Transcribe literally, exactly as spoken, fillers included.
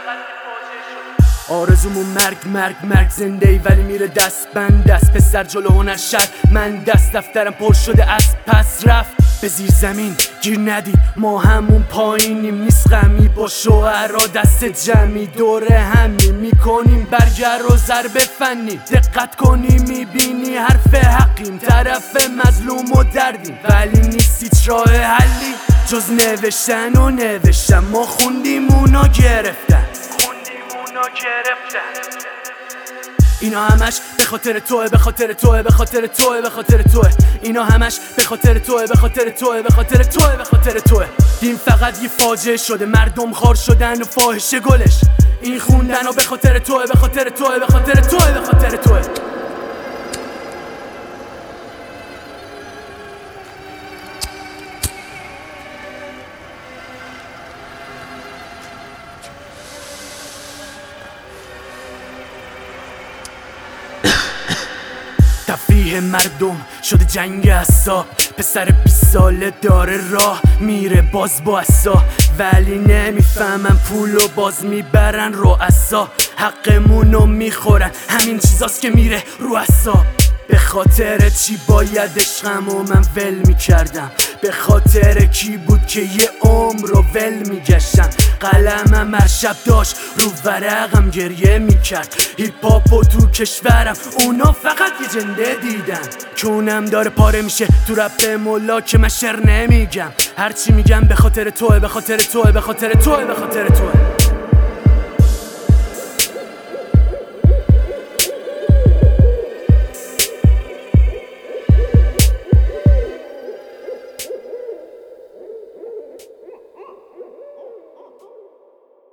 آرزومون مرگ مرگ مرگ زنده ای ولی میره دست بند دست پسر جلو هنر شد من دست دفترم پر شده از پس رفت به زیر زمین گیر ندید ما همون پایینیم نیست غمی با شوهرها دست جمعی دوره همی میکنیم برگر و ضرب فنی دقت کنی میبینی حرف حقیم طرف مظلوم و دردیم ولی نیست هیچ راه حلی جز نوشتن و نوشتن ما خوندیم اونا گرفتن اینا همش به خاطر توه به خاطر توه به خاطر توه به خاطر توه اینا همش به خاطر توه به خاطر توه به خاطر توه به خاطر توه دین فقط یه فاجعه شده مردم خار شدن و فاحشه گلش این خوندن و به خاطر توه به خاطر توه به خاطر توه به خاطر توه تفریح مردم شده جنگ عصا پسر بیست ساله داره راه میره باز با عصا ولی نمیفهمن پولو باز میبرن رؤسا حقمونو میخورن همین چیزاست که میره رو عصا به خاطر چی باید عشقمو من ول میکردم به خاطر کی بود که یه عمر رو ول میگشتم قلمم هر شب داشت رو ورقم گریه میکرد هیپ هاپو تو کشورم اونا فقط یه جنده دیدن که اونم داره پاره میشه تو رپ مولا که من شعر نمیگم هرچی میگم به خاطر توه به خاطر توه به خاطر توه به خاطر توه